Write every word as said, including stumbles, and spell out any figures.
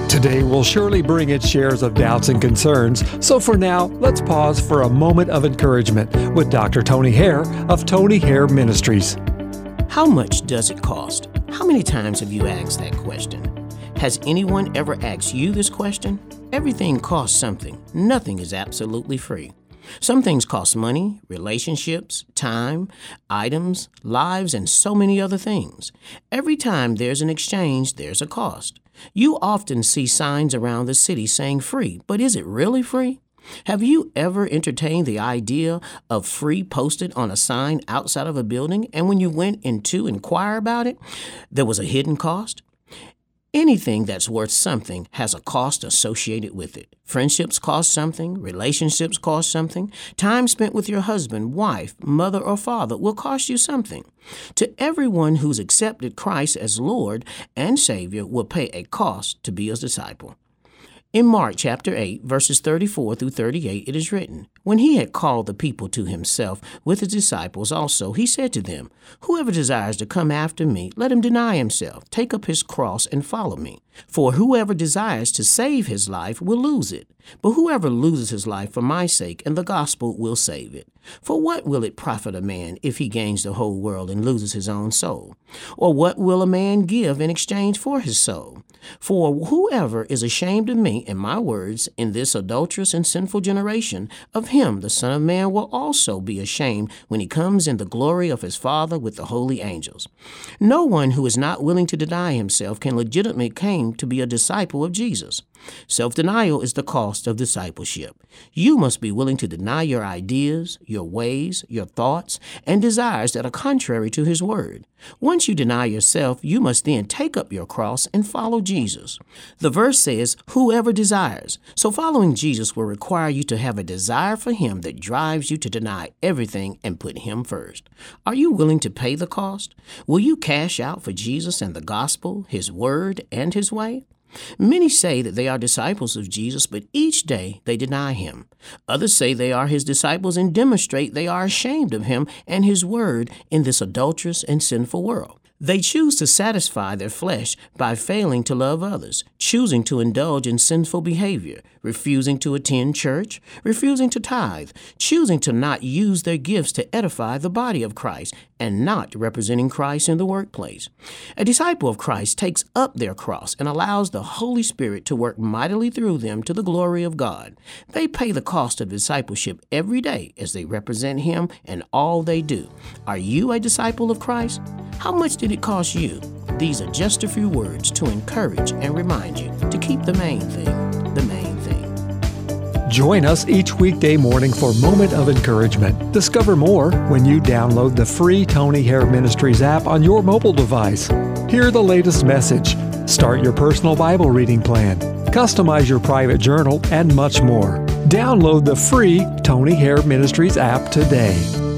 Today will surely bring its shares of doubts and concerns, so for now, let's pause for a moment of encouragement with Doctor Tony Hare of Tony Hare Ministries. How much does it cost? How many times have you asked that question? Has anyone ever asked you this question? Everything costs something. Nothing is absolutely free. Some things cost money, relationships, time, items, lives, and so many other things. Every time there's an exchange, there's a cost. You often see signs around the city saying free, but is it really free? Have you ever entertained the idea of free posted on a sign outside of a building, and when you went in to inquire about it, there was a hidden cost? Anything that's worth something has a cost associated with it. Friendships cost something. Relationships cost something. Time spent with your husband, wife, mother, or father will cost you something. To everyone who's accepted Christ as Lord and Savior will pay a cost to be a disciple. In Mark chapter eight, verses thirty-four through thirty-eight, it is written, "When he had called the people to himself with his disciples also, he said to them, 'Whoever desires to come after me, let him deny himself, take up his cross, and follow me. For whoever desires to save his life will lose it. But whoever loses his life for my sake and the gospel will save it. For what will it profit a man if he gains the whole world and loses his own soul? Or what will a man give in exchange for his soul? For whoever is ashamed of me and my words in this adulterous and sinful generation, of him the Son of Man will also be ashamed when he comes in the glory of his Father with the holy angels.' No one who is not willing to deny himself can legitimately claim to be a disciple of Jesus. Self-denial is the cost of discipleship. You must be willing to deny your ideas, your ways, your thoughts, and desires that are contrary to His Word. Once you deny yourself, you must then take up your cross and follow Jesus. The verse says, whoever desires. So following Jesus will require you to have a desire for Him that drives you to deny everything and put Him first. Are you willing to pay the cost? Will you cash out for Jesus and the gospel, His Word, and His way? Many say that they are disciples of Jesus, but each day they deny Him. Others say they are His disciples and demonstrate they are ashamed of Him and His Word in this adulterous and sinful world. They choose to satisfy their flesh by failing to love others, choosing to indulge in sinful behavior, refusing to attend church, refusing to tithe, choosing to not use their gifts to edify the body of Christ, and not representing Christ in the workplace. A disciple of Christ takes up their cross and allows the Holy Spirit to work mightily through them to the glory of God. They pay the cost of discipleship every day as they represent Him in all they do. Are you a disciple of Christ? How much did it cost you? These are just a few words to encourage and remind you to keep the main thing, the main thing. Join us each weekday morning for Moment of Encouragement. Discover more when you download the free Tony Hare Ministries app on your mobile device. Hear the latest message, start your personal Bible reading plan, customize your private journal, and much more. Download the free Tony Hare Ministries app today.